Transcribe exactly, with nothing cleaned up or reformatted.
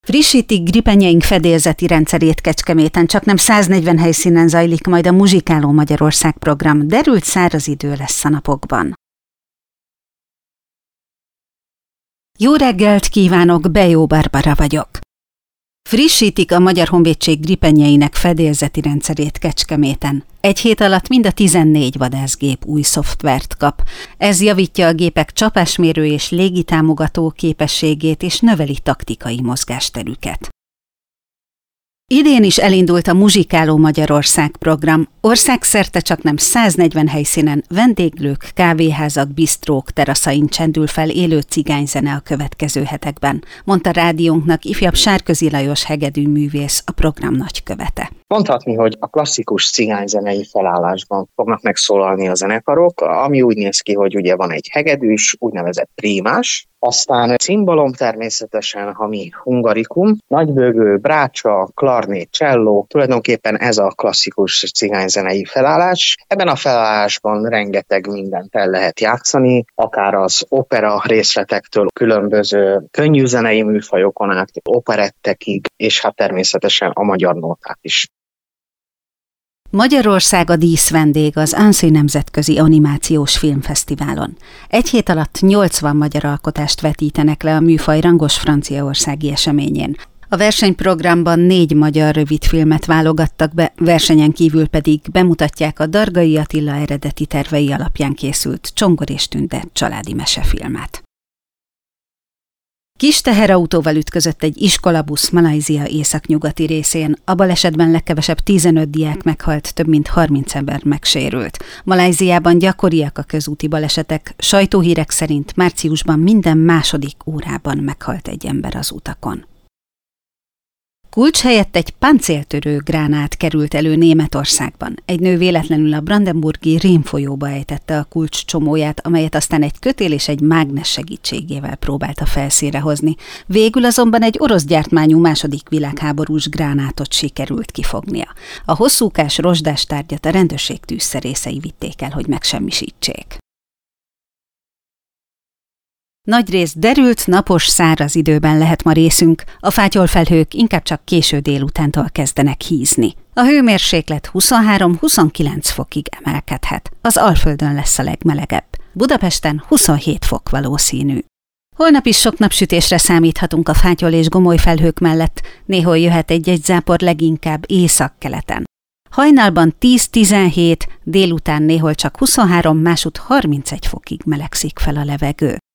Frissítik gripenjeink fedélzeti rendszerét Kecskeméten, csaknem száznegyven helyszínen zajlik majd a Muzsikáló Magyarország program. Derült száraz idő lesz a napokban. Jó reggelt kívánok, Bejó Barbara vagyok. Frissítik a Magyar Honvédség gripenjeinek fedélzeti rendszerét Kecskeméten. Egy hét alatt mind a tizennégy vadászgép új szoftvert kap. Ez javítja a gépek csapásmérő és légitámogató képességét és növeli taktikai mozgásterüket. Idén is elindult a Muzsikáló Magyarország program. Országszerte csaknem száznegyven helyszínen vendéglők, kávéházak, bistrók teraszain csendül fel élő cigányzene a következő hetekben, mondta rádiónknak ifjabb Sárközi Lajos hegedűművész, a program nagykövete. Mondhatni, hogy a klasszikus cigányzenei felállásban fognak megszólalni a zenekarok, ami úgy néz ki, hogy ugye van egy hegedűs, úgynevezett prímás, aztán cimbalom természetesen, ami hungarikum, nagybögő, brácsa, klarnét, cselló, tulajdonképpen ez a klasszikus cigányzenei felállás. Ebben a felállásban rengeteg mindent el lehet játszani, akár az opera részletektől különböző könnyű zenei műfajokon át, operettekig, és hát természetesen a magyar nóták is. Magyarország a díszvendég az Annecy Nemzetközi Animációs Filmfesztiválon. Egy hét alatt nyolcvan magyar alkotást vetítenek le a műfaj rangos franciaországi eseményén. A versenyprogramban négy magyar rövidfilmet válogattak be, versenyen kívül pedig bemutatják a Dargai Attila eredeti tervei alapján készült Csongor és Tünde családi mesefilmet. Kis teherautóval ütközött egy iskolabusz Malajzia északnyugati részén. A balesetben legkevesebb tizenöt diák meghalt, több mint harminc ember megsérült. Malajziában gyakoriak a közúti balesetek. Sajtóhírek szerint márciusban minden második órában meghalt egy ember az utakon. Kulcs helyett egy páncéltörő gránát került elő Németországban. Egy nő véletlenül a brandenburgi Rhin folyóba ejtette a kulcs csomóját, amelyet aztán egy kötél és egy mágnes segítségével próbálta felszínre hozni. Végül azonban egy orosz gyártmányú második világháborús gránátot sikerült kifognia. A hosszúkás rozsdás tárgyat a rendőrség tűzszerészei vitték el, hogy megsemmisítsék. Nagyrészt derült, napos, száraz időben lehet ma részünk, a fátyolfelhők inkább csak késő délutántól kezdenek hízni. A hőmérséklet huszonhárom-huszonkilenc fokig emelkedhet, az Alföldön lesz a legmelegebb. Budapesten huszonhét fok valószínű. Holnap is sok napsütésre számíthatunk a fátyol és gomoly felhők mellett, néhol jöhet egy-egy zápor leginkább északkeleten. Hajnalban tíz-tizenhét, délután néhol csak huszonhárom, másút harmincegy fokig melegszik fel a levegő.